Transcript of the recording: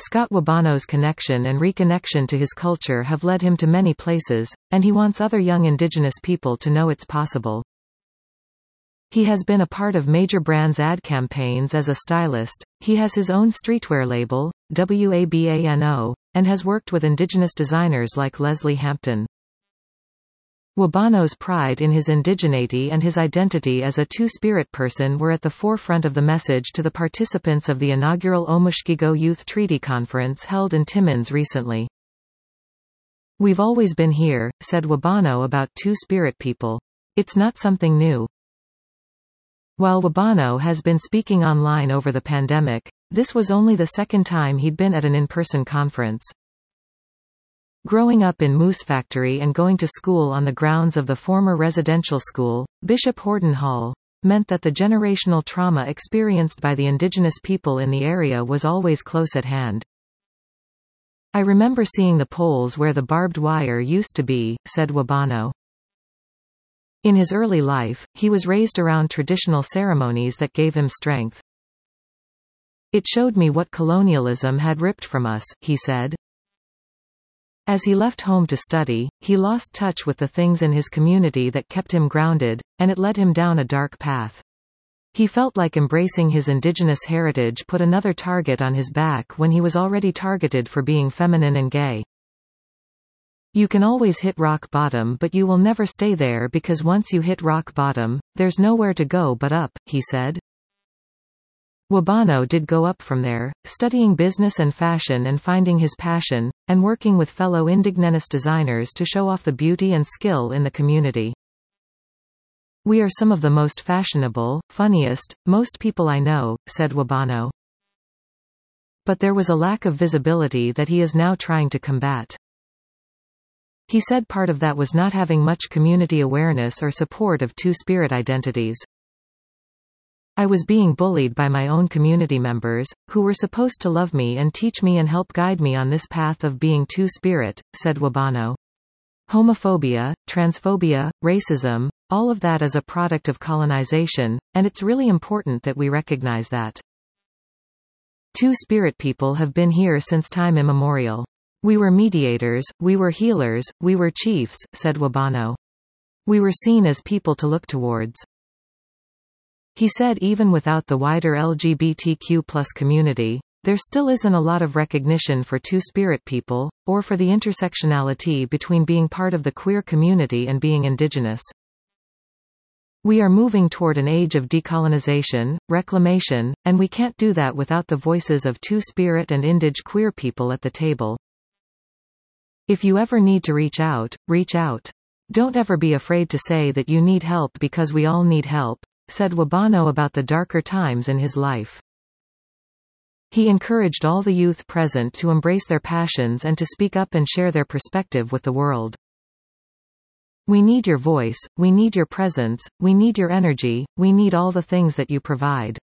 Scott Wabano's connection and reconnection to his culture have led him to many places, and he wants other young Indigenous people to know it's possible. He has been a part of major brands' ad campaigns as a stylist. He has his own streetwear label, WABANO, and has worked with Indigenous designers like Leslie Hampton. Wabano's pride in his indigeneity and his identity as a two-spirit person were at the forefront of the message to the participants of the inaugural Omushkigo Youth Treaty Conference held in Timmins recently. "We've always been here," said Wabano about two-spirit people. "It's not something new." While Wabano has been speaking online over the pandemic, this was only the second time he'd been at an in-person conference. Growing up in Moose Factory and going to school on the grounds of the former residential school, Bishop Horton Hall, meant that the generational trauma experienced by the Indigenous people in the area was always close at hand. "I remember seeing the poles where the barbed wire used to be," said Wabano. In his early life, he was raised around traditional ceremonies that gave him strength. "It showed me what colonialism had ripped from us," he said. As he left home to study, he lost touch with the things in his community that kept him grounded, and it led him down a dark path. He felt like embracing his Indigenous heritage put another target on his back when he was already targeted for being feminine and gay. "You can always hit rock bottom, but you will never stay there because once you hit rock bottom, there's nowhere to go but up," he said. Wabano did go up from there, studying business and fashion and finding his passion, and working with fellow Indigenous designers to show off the beauty and skill in the community. "We are some of the most fashionable, funniest, most people I know," said Wabano. But there was a lack of visibility that he is now trying to combat. He said part of that was not having much community awareness or support of two-spirit identities. "I was being bullied by my own community members, who were supposed to love me and teach me and help guide me on this path of being two-spirit," said Wabano. "Homophobia, transphobia, racism, all of that is a product of colonization, and it's really important that we recognize that. Two-spirit people have been here since time immemorial. We were mediators, we were healers, we were chiefs," said Wabano. "We were seen as people to look towards." He said even without the wider LGBTQ+ community, there still isn't a lot of recognition for two-spirit people, or for the intersectionality between being part of the queer community and being Indigenous. "We are moving toward an age of decolonization, reclamation, and we can't do that without the voices of two-spirit and Indig queer people at the table. If you ever need to reach out, reach out. Don't ever be afraid to say that you need help because we all need help," said Wabano about the darker times in his life. He encouraged all the youth present to embrace their passions and to speak up and share their perspective with the world. "We need your voice, we need your presence, we need your energy, we need all the things that you provide."